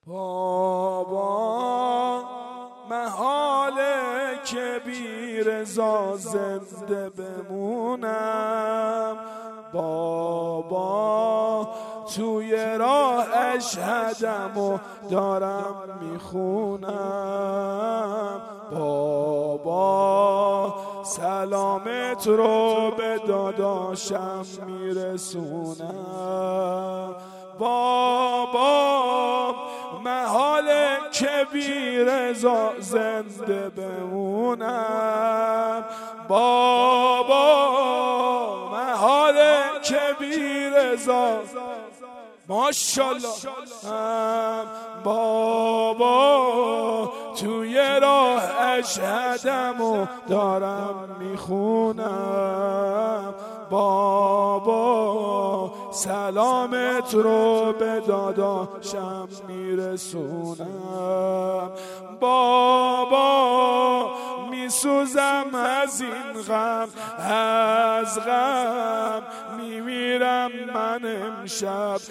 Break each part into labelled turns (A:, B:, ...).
A: بابا محاله که بی رضا زنده بمونم، بابا توی راه اشهدم و دارم میخونم، بابا سلامت رو به داداشم میرسونم، بابا محاله که بی رضا زنده بمونم، بابا محاله که بی رضا ماشاءالله بابا توی راه اشهدم و دارم میخونم، بابا سلامت رو به داداشم میرسونم، بابا میسوزم از این غم، از غم میمیرم من امشب،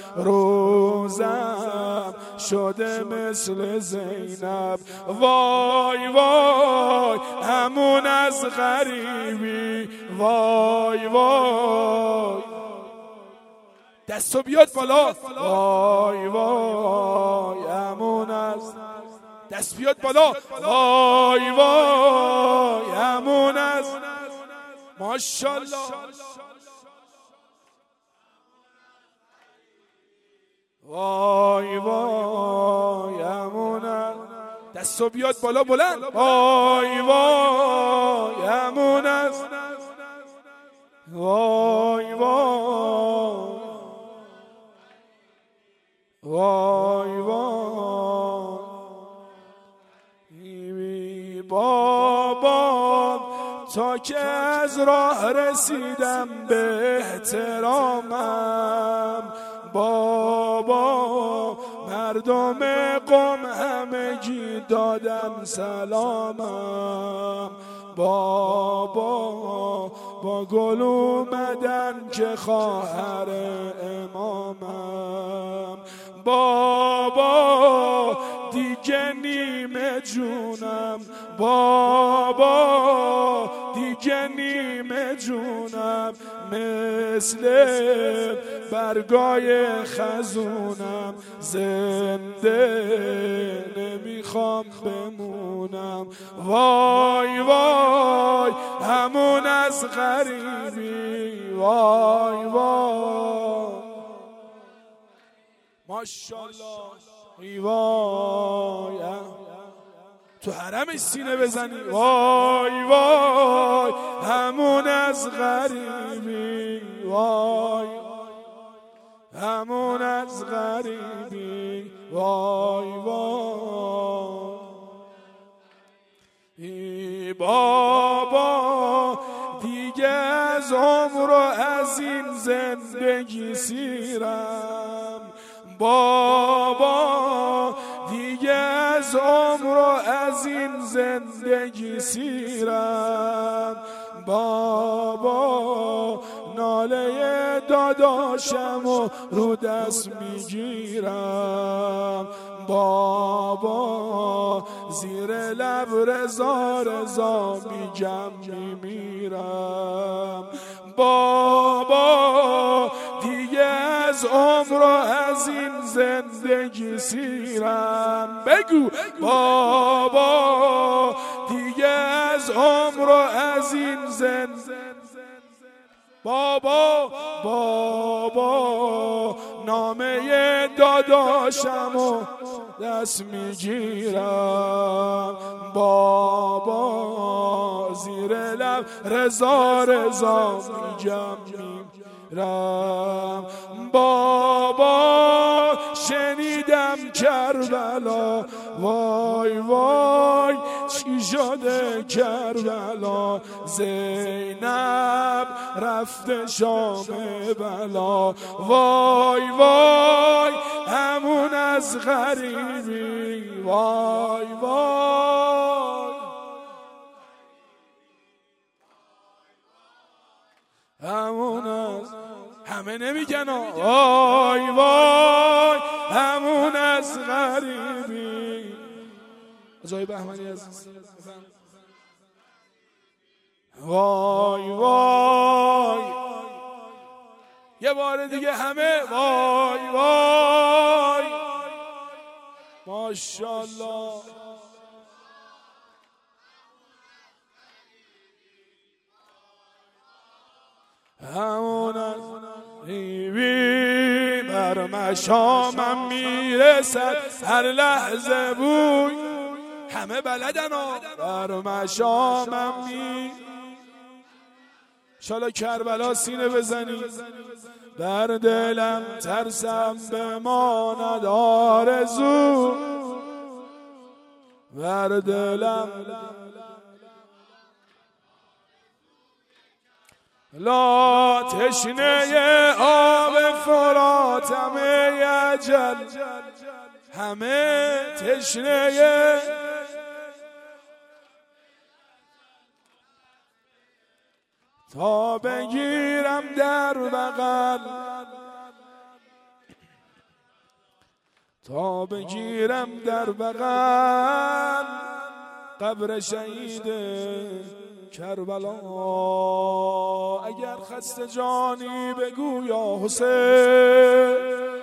A: روزم شده مثل زینب، وای وای همون از غریبی، وای وای دستو بیاد بالا، وای وای همون از دست بیاد بالا، وای وای همون از ماشاءالله، وای وای همون از دستو بیاد بالا بلند، وای وای همون از وای وای وای وای بابا تا که از راه رسیدم به احترامم، بابا مردم قم همگی دادم سلامم، بابا با گل اومدن که خواهر امامم، بابا دیگه نیمه جونم، بابا دیگه نیمه جونم، مثل برگای خزونم، زنده نمیخوام بمونم، وای وای همون از غریبی، وای وای ماشاءالله، وای تو حرمش سینه بزنی، وای وای همون از غریبی، وای همون از غریبی، وای وای بابا دیگه از عمر و از این زندگی سیرم، بابا دیگه از عمر و از این زندگی سیرم، بابا ناله داداشم و رو دست میگیرم، بابا زیر لب رضا رضا میگم میمیرم، بابا دیگه از عمر و از این زندگی سیرم، بگو بابا دیگه از عمر و از این زندگی، بابا نامه داداشم و دست میگیرم، بابا زیر لب رضا رضا میگم میمیرم، بابا شنیدم کربلا، وای وای چی شده کربلا، زینب رفته شام بلا، وای وای همون از غریبی، وای وای همون از همه نمیگن وای وای همون از غریبی. آقای بهمنی عزیز. وای وای یه بار دیگه همه وای وای ماشاءالله. همون از ریوی بر مشامم میرسد هر لحظه بوی، همه بلدن بر مشامم شالا کربلا سینه بزنی. در دلم ترسم بماند آرزو، بر دلم لا تشنه آب فراتم اجل، همه تشنه تا بگیرم در بغل، تا بگیرم در بغل قبر شهید کربلا. اگر خسته جانی بگو یا حسین،